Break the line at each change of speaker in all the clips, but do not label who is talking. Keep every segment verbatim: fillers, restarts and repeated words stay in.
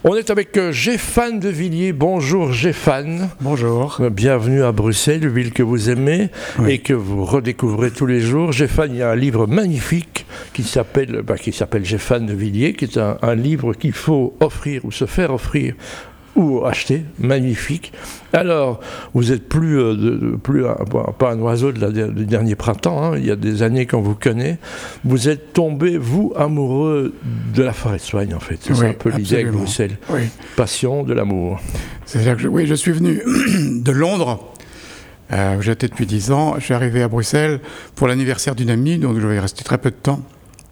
On est avec euh, Géphane de Villiers. Bonjour Géphane.
Bonjour.
Euh, Bienvenue à Bruxelles, ville que vous aimez
oui.
et que vous redécouvrez tous les jours. Géphane, il y a un livre magnifique qui s'appelle, bah, qui s'appelle Géphane de Villiers, qui est un, un livre qu'il faut offrir ou se faire offrir ou acheter, magnifique. Alors, vous n'êtes plus, euh, de, plus un, pas un oiseau de la, du dernier printemps, hein, il y a des années qu'on vous connaît. Vous êtes tombé, vous, amoureux de la forêt de soigne, en fait. C'est
oui,
un peu l'idée avec Bruxelles.
Oui.
Passion de l'amour.
C'est ça que je, oui, je suis venu de Londres, euh, où j'étais depuis dix ans. Je suis arrivé à Bruxelles pour l'anniversaire d'une amie, donc je vais y rester très peu de temps.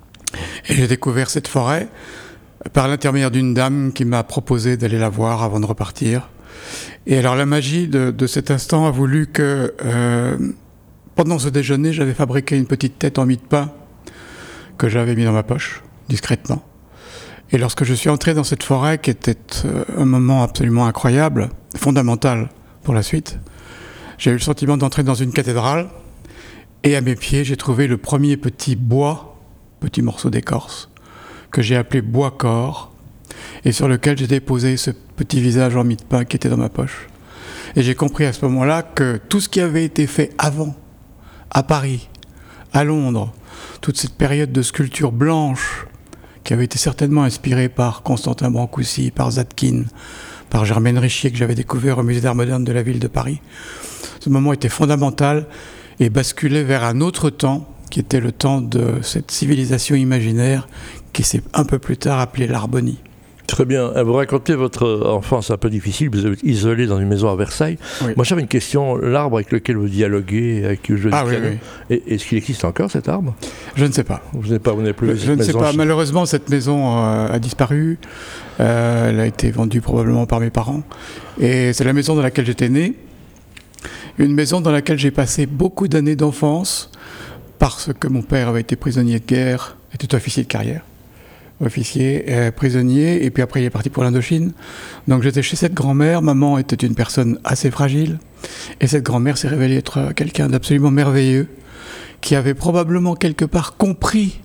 Et j'ai découvert cette forêt par l'intermédiaire d'une dame qui m'a proposé d'aller la voir avant de repartir. Et alors la magie de, de cet instant a voulu que, euh, pendant ce déjeuner, j'avais fabriqué une petite tête en mie de pain que j'avais mis dans ma poche, discrètement. Et lorsque je suis entré dans cette forêt, qui était euh, un moment absolument incroyable, fondamental pour la suite, j'ai eu le sentiment d'entrer dans une cathédrale, et à mes pieds, j'ai trouvé le premier petit bois, petit morceau d'écorce, que j'ai appelé bois-corps, et sur lequel j'ai déposé ce petit visage en mie de pain qui était dans ma poche. Et j'ai compris à ce moment-là que tout ce qui avait été fait avant, à Paris, à Londres, toute cette période de sculpture blanche, qui avait été certainement inspirée par Constantin Brancusi, par Zadkine, par Germaine Richier, que j'avais découvert au Musée d'Art Moderne de la ville de Paris, ce moment était fondamental et basculait vers un autre temps, qui était le temps de cette civilisation imaginaire qui s'est un peu plus tard appelée l'Arbonie.
Très bien. Vous racontez votre enfance un peu difficile, vous êtes isolé dans une maison à Versailles. Oui. Moi j'avais une question, l'arbre avec lequel vous dialoguez, avec qui vous jouez
ah, oui, oui.
Est-ce qu'il existe encore cet arbre ?
Je ne sais pas.
Vous n'avez pas, vous n'avez plus
Je, je ne sais pas. Malheureusement, cette maison euh, a disparu. Euh, elle a été vendue probablement par mes parents. Et c'est la maison dans laquelle j'étais né. Une maison dans laquelle j'ai passé beaucoup d'années d'enfance parce que mon père avait été prisonnier de guerre, était officier de carrière. officier, euh, prisonnier, et puis après il est parti pour l'Indochine. Donc j'étais chez cette grand-mère, maman était une personne assez fragile, et cette grand-mère s'est révélée être quelqu'un d'absolument merveilleux, qui avait probablement quelque part compris,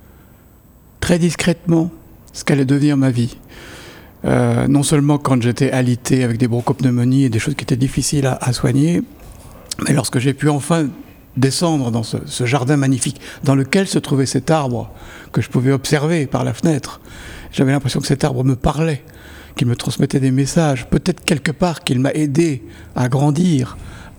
très discrètement, ce qu'allait devenir ma vie. Euh, non seulement quand j'étais alité avec des bronchopneumonies et des choses qui étaient difficiles à, à soigner, mais lorsque j'ai pu enfin descendre dans ce, ce jardin magnifique dans lequel se trouvait cet arbre que je pouvais observer par la fenêtre. J'avais l'impression que cet arbre me parlait, qu'il me transmettait des messages, peut-être quelque part qu'il m'a aidé à grandir,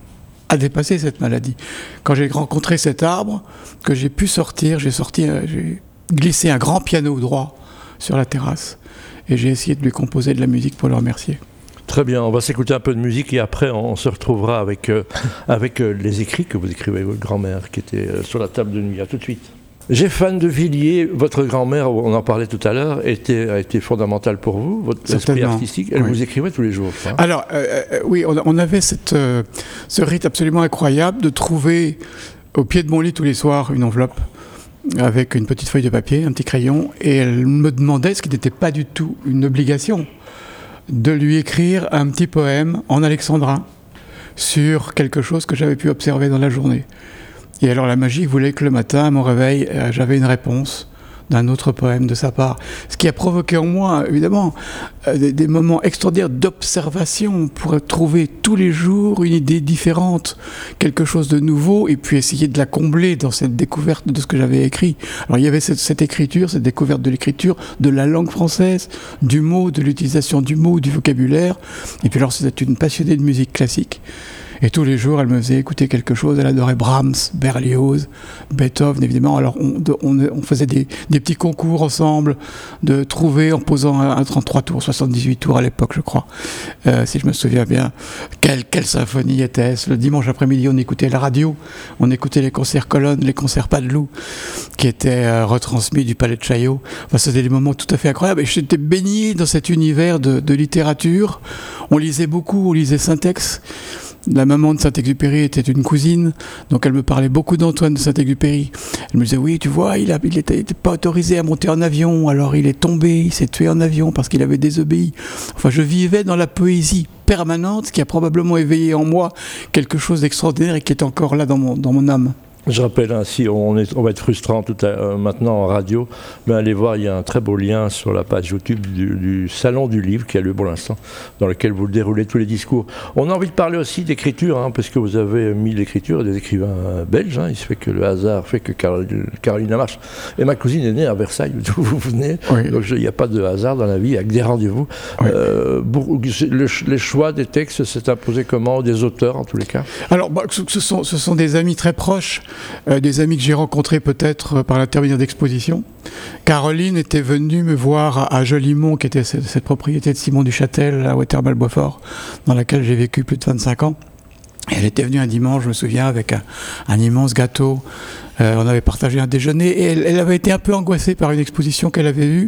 à dépasser cette maladie. Quand j'ai rencontré cet arbre, que j'ai pu sortir, j'ai sorti, j'ai glissé un grand piano droit sur la terrasse et j'ai essayé de lui composer de la musique pour le remercier.
Très bien, on va s'écouter un peu de musique et après on se retrouvera avec, euh, avec euh, les écrits que vous écrivez avec votre grand-mère qui était euh, sur la table de nuit. À tout de suite. Géphane de Villiers, votre grand-mère, on en parlait tout à l'heure, était, a été fondamentale pour vous, votre esprit artistique. Elle oui. vous écrivait tous les jours. Hein.
Alors, euh, oui, on, on avait cette, euh, ce rite absolument incroyable de trouver au pied de mon lit tous les soirs une enveloppe avec une petite feuille de papier, un petit crayon, et elle me demandait, ce qui n'était pas du tout une obligation, de lui écrire un petit poème en alexandrin sur quelque chose que j'avais pu observer dans la journée. Et alors la magie voulait que le matin, à mon réveil, euh, j'avais une réponse d'un autre poème de sa part. Ce qui a provoqué en moi, évidemment, euh, des, des moments extraordinaires d'observation pour trouver tous les jours une idée différente, quelque chose de nouveau, et puis essayer de la combler dans cette découverte de ce que j'avais écrit. Alors il y avait cette, cette écriture, cette découverte de l'écriture, de la langue française, du mot, de l'utilisation du mot, du vocabulaire. Et puis alors c'était une passionnée de musique classique. Et tous les jours, elle me faisait écouter quelque chose. Elle adorait Brahms, Berlioz, Beethoven, évidemment. Alors, on, on, on faisait des, des petits concours ensemble, de trouver, en posant un, un trente-trois tours, soixante-dix-huit tours à l'époque, je crois, euh, si je me souviens bien. Quelle, quelle symphonie était-ce ? Le dimanche après-midi, on écoutait la radio, on écoutait les concerts colonnes, les concerts Padeloup, qui étaient euh, retransmis du Palais de Chaillot. Enfin, c'était des moments tout à fait incroyables. Et j'étais baigné dans cet univers de, de littérature. On lisait beaucoup, on lisait Saint-Ex. La maman de Saint-Exupéry était une cousine, donc elle me parlait beaucoup d'Antoine de Saint-Exupéry. Elle me disait, oui, tu vois, il n'était pas autorisé à monter en avion, alors il est tombé, il s'est tué en avion parce qu'il avait désobéi. Enfin, je vivais dans la poésie permanente qui a probablement éveillé en moi quelque chose d'extraordinaire et qui est encore là dans mon, dans mon âme.
Je rappelle ainsi, on, est, on va être frustrant tout à, euh, maintenant en radio, mais allez voir, il y a un très beau lien sur la page YouTube du, du Salon du Livre qui a lieu pour l'instant, dans lequel vous déroulez tous les discours. On a envie de parler aussi d'écriture, hein, parce que vous avez mis l'écriture des écrivains belges. Hein, il se fait que le hasard fait que Caroline, Caroline Lamarche et ma cousine est née à Versailles, d'où vous venez. Oui. Donc il n'y a pas de hasard dans la vie, il y a que des rendez-vous. Oui. Euh, le, les choix des textes s'est imposé comment, des auteurs en tous les cas?
Alors, bah, ce, sont, ce sont des amis très proches. Euh, des amis que j'ai rencontrés peut-être euh, par l'intermédiaire d'expositions. Caroline était venue me voir à, à Jolimont, qui était cette, cette propriété de Simon Duchâtel à Watermal-Boisfort, dans laquelle j'ai vécu plus de vingt-cinq ans. Et elle était venue un dimanche, je me souviens, avec un, un immense gâteau. Euh, on avait partagé un déjeuner et elle, elle avait été un peu angoissée par une exposition qu'elle avait vue.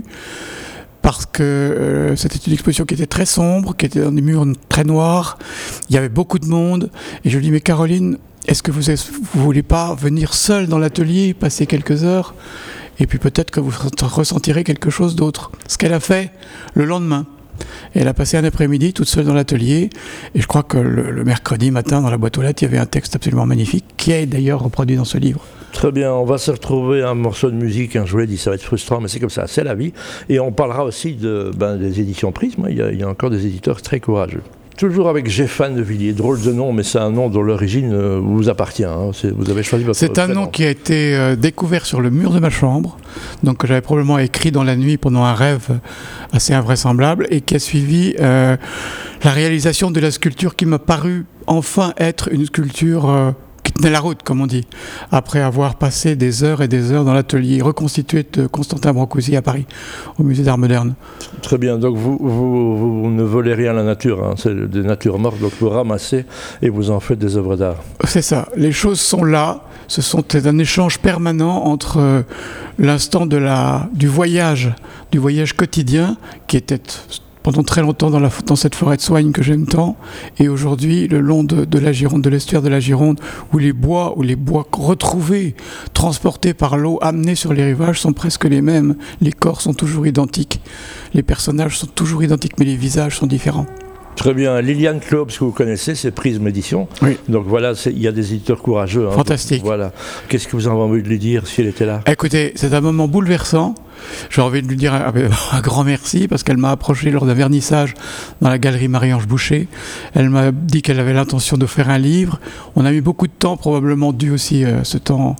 Parce que euh, c'était une exposition qui était très sombre, qui était dans des murs très noirs. Il y avait beaucoup de monde. Et je lui dis, mais Caroline, est-ce que vous ne voulez pas venir seule dans l'atelier, passer quelques heures, et puis peut-être que vous ressentirez quelque chose d'autre. Ce qu'elle a fait le lendemain. Et elle a passé un après-midi toute seule dans l'atelier, et je crois que le, le mercredi matin, dans la boîte aux lettres, il y avait un texte absolument magnifique, qui est d'ailleurs reproduit dans ce livre.
Très bien, on va se retrouver un morceau de musique, hein, je vous l'ai dit, ça va être frustrant, mais c'est comme ça, c'est la vie. Et on parlera aussi de, ben, des éditions Prisme, il y a, il y a encore des éditeurs très courageux. Toujours avec Géphane de Villiers, drôle de nom, mais c'est un nom dont l'origine euh, vous appartient. Hein. Vous avez choisi votre
C'est un nom qui a été euh, découvert sur le mur de ma chambre, donc que j'avais probablement écrit dans la nuit pendant un rêve assez invraisemblable, et qui a suivi euh, la réalisation de la sculpture qui m'a paru enfin être une sculpture euh, qui tenait la route, comme on dit, après avoir passé des heures et des heures dans l'atelier reconstitué de Constantin Brancusi à Paris, au musée d'art moderne.
Très bien, donc vous, vous, vous ne volez rien à la nature, hein. C'est des natures mortes, donc vous ramassez et vous en faites des œuvres d'art.
C'est ça, les choses sont là, ce sont un échange permanent entre euh, l'instant de la, du voyage, du voyage quotidien, qui était pendant très longtemps dans, la, dans cette forêt de Soignes que j'aime tant, et aujourd'hui le long de, de la Gironde, de l'estuaire de la Gironde, où les bois, où les bois retrouvés, transportés par l'eau, amenés sur les rivages, sont presque les mêmes. Les corps sont toujours identiques, les personnages sont toujours identiques, mais les visages sont différents.
Très bien. Liliane Claubes, ce que vous connaissez, c'est Prisme Édition.
Oui.
Donc voilà, il y a des éditeurs courageux. Hein.
Fantastique.
Donc, voilà. Qu'est-ce que vous avez envie de lui dire si elle était là?
Écoutez, c'est un moment bouleversant. J'ai envie de lui dire un, un grand merci parce qu'elle m'a approché lors d'un vernissage dans la galerie Marie-Ange Boucher. Elle m'a dit qu'elle avait l'intention de faire un livre. On a mis beaucoup de temps, probablement dû aussi à euh, ce temps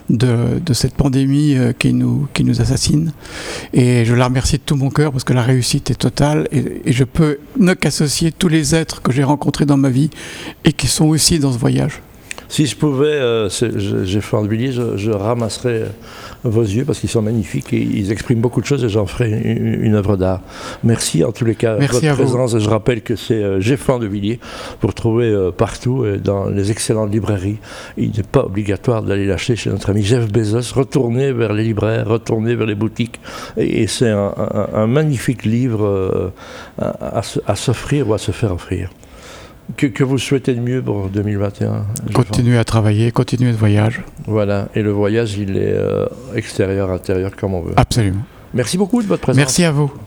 de, de cette pandémie euh, qui, nous, qui nous assassine. Et je la remercie de tout mon cœur parce que la réussite est totale et, et je peux ne qu'associer tous les êtres que j'ai rencontrés dans ma vie et qui sont aussi dans ce voyage.
Si je pouvais, euh, j'ai fait un billet, je, je ramasserais vos yeux parce qu'ils sont magnifiques et ils expriment beaucoup de choses et j'en ferai une, une œuvre d'art. Merci en tous les cas de votre présence. Et je rappelle que c'est euh, Géphane de Villiers. Vous retrouvez euh, partout euh, dans les excellentes librairies. Il n'est pas obligatoire d'aller l'acheter chez notre ami Jeff Bezos. Retournez vers les libraires, retournez vers les boutiques. Et, et c'est un, un, un magnifique livre euh, à, à, à s'offrir ou à se faire offrir. Que, que vous souhaitez de mieux pour deux mille vingt et un?
Continuer à travailler, continuer de voyage.
Voilà, et le voyage, il est euh, extérieur, intérieur, comme on veut.
Absolument.
Merci beaucoup de votre présence.
Merci à vous.